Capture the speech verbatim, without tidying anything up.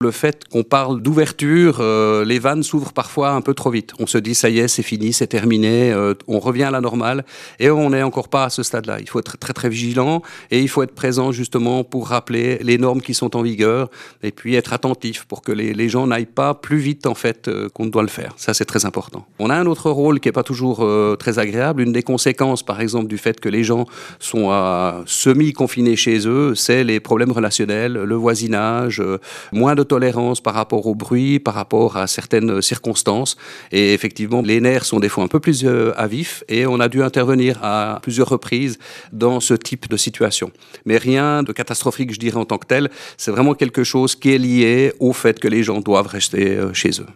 Le fait qu'on parle d'ouverture, euh, les vannes s'ouvrent parfois un peu trop vite. On se dit ça y est, c'est fini, c'est terminé, euh, on revient à la normale et on n'est encore pas à ce stade-là. Il faut être très très vigilant et il faut être présent justement pour rappeler les normes qui sont en vigueur et puis être attentif pour que les, les gens n'aillent pas plus vite en fait euh, qu'on ne doit le faire. Ça c'est très important. On a un autre rôle qui n'est pas toujours euh, très agréable. Une des conséquences par exemple du fait que les gens sont à semi-confinés chez eux, c'est les problèmes relationnels, le voisinage, euh, moins de tolérance par rapport au bruit, par rapport à certaines circonstances. Et effectivement, les nerfs sont des fois un peu plus euh, à vif et on a dû intervenir à plusieurs reprises dans ce type de situation. Mais rien de catastrophique, je dirais, en tant que tel. C'est vraiment quelque chose qui est lié au fait que les gens doivent rester euh, chez eux.